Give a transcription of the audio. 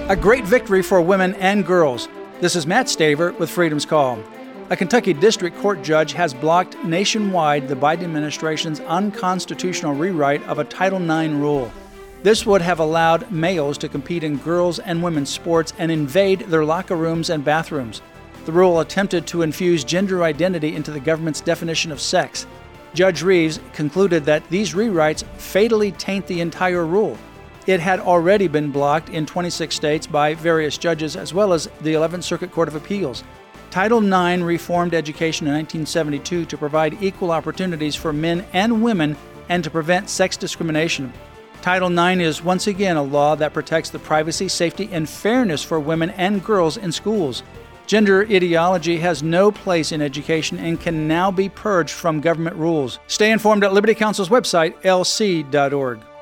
A great victory for women and girls. This is Matt Staver with Freedom's Call. A Kentucky District Court judge has blocked nationwide the Biden administration's unconstitutional rewrite of a Title IX rule. This would have allowed males to compete in girls' and women's sports and invade their locker rooms and bathrooms. The rule attempted to infuse gender identity into the government's definition of sex. Judge Reeves concluded that these rewrites fatally taint the entire rule. It had already been blocked in 26 states by various judges, as well as the 11th Circuit Court of Appeals. Title IX reformed education in 1972 to provide equal opportunities for men and women and to prevent sex discrimination. Title IX is once again a law that protects the privacy, safety, and fairness for women and girls in schools. Gender ideology has no place in education and can now be purged from government rules. Stay informed at Liberty Counsel's website, lc.org.